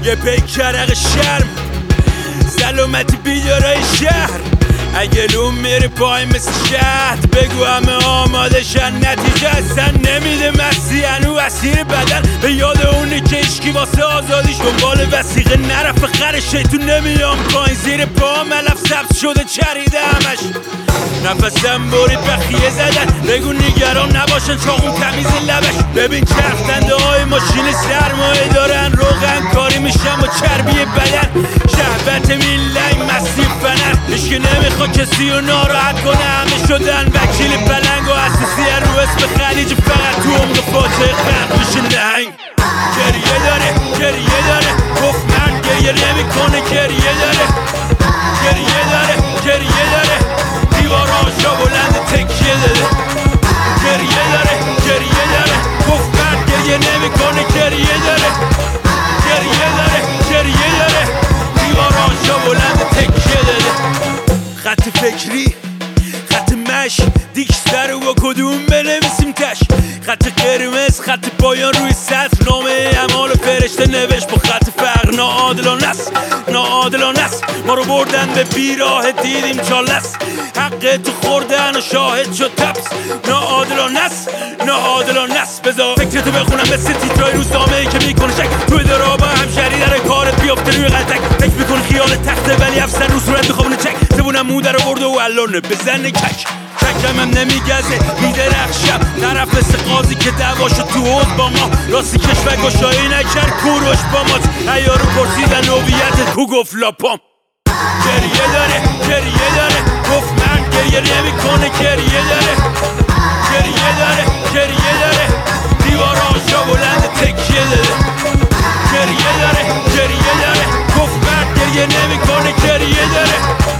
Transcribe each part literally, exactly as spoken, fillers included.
یه پیکرق شرم سلامتی بیدارای شهر اگه لوم میره پای مثل شهد بگو همه آماده شن نتیجه اصلا نمیده مستی هنو اسیر بدن به یاد اونی که اشکی واسه آزادیش دنبال وسیقه نرفت خر شیطون نمیام پایین زیر پا ملف سبز شده چریده همش نفسم برید بخیه زدن بگو نگران نباشن چاقون تمیز لبش ببین چرخدنده های ماشین سرمایه دارن روغن کاری میشن با چربی بدن شهوت میلنگ مستی فنر اشکی نمیخوا کسی رو ناراحت کنه همه شدن وکیل پلنگ و اساسی رو اسم خلیج فقط تو عمق فاجعه خرد میشه نهنگ گریه داره گریه داره گفت مرد گریه نمیکنه گریه داره گریه داره گریه داره دیواراشا بلند تکیه داره گریه داره گریه داره گفت مرد گریه نمیکنه گریه داره گریه داره گریه داره دیواراشا بلند تکیه داره خط فکری خط مش دیک سر و کدوم بنویسیم تش خط قرمز خط پایان روی سطر نامه اعمال فرشته نوشت با خط فقر ناعادلانه است ناعادلانه است ما رو بردن به بیراه دیدیم چالست حق تو خوردن و شاهد شد تپس ناعادلانه است ناعادلانه است بذار فکرتو بخونم مثل تیترای روزنامه ای که میکنه شک توی درابا همشهری در کارت بیافته روی قلتک فکر میکنه خیال تخته ولی افسر رو صورت میخوابونه چک زبونم مو در آورده و الانه بزنه کک ککم هم نمیگزه میدرخشم طرف مثل قاضی که دعواشو تو حوض با ما راستی کشور گشایی نکرد کوروش با مات عیارو پرسیدن هویت کو گفت لاپام گریه داره گریه داره گفت مرد گریه نمیکنه گریه داره گریه داره گریه داره دیواراشا بلند تکیه داره گریه داره گریه داره گفت مرد گریه نمیکنه گریه داره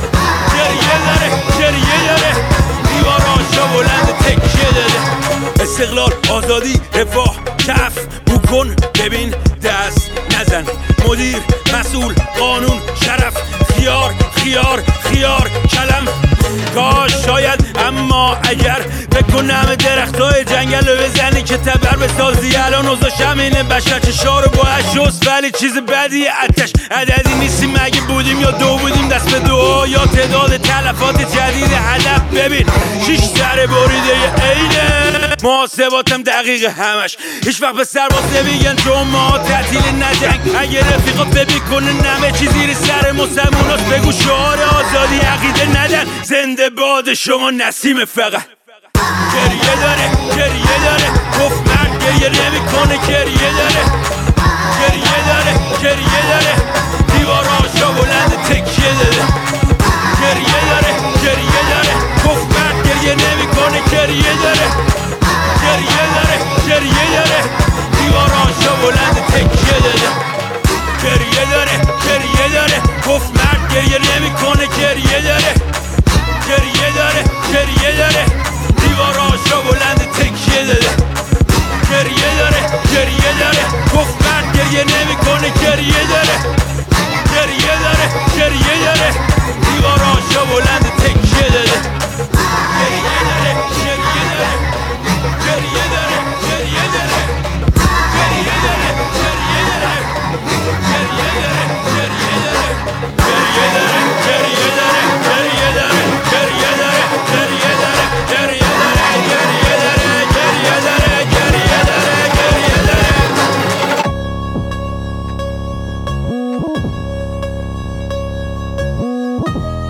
گریه داره گریه داره دیواراشا بلند تکیه داره استقلال آزادی رفاه کف بو کن ببین دست نزن مدیر مسئول قانون شرف خیار خیار خیار کلم کاش شاید اما اگر بکنم درخت های جنگل رو بزنی که تبر بسازی الان اوضاش همینه بشر چشا رو باید شست ولی چیز بدی اتش عددی نیستیم اگه بودیم یا دو بودیم دست به دعا یا تعداد تلفات جدید هدف ببین شیش سر بریده اینه محاسباتم دقیقه همش هیچ وقت به سرباز نمیگن چون ما تعطیل نجنگ اگه رفیقا فبی کنه نمه چی زیر سر مسلموناست بگو شعار آزادی عقیده ندن زنده باد شما نسیم فقط گریه داره گریه داره گفت مرد گریه نمیکنه گریه داره گریه داره گریه داره دیواراشا بلند تکیه داره گریه داره گریه داره گفت مرد گریه نمیکنه گریه داره گریه داره گریه داره دیواراشا بلند تکیه داره گریه داره گریه داره گفت مرد گریه نمیکنه گریه داره گریه داره گریه داره دیواراشا بلند تکیه داره گریه داره گریه داره گفت مرد گریه نمیکنه گریه داره گریه داره گریه داره دیواراشا بلند تکیه داره گریه داره گریه داره گریه داره گریه داره گریه داره گریه داره گریه داره گریه داره گریه داره گریه داره گریه داره گریه داره گریه داره گریه داره گریه داره گریه داره گریه داره گریه داره Thank you.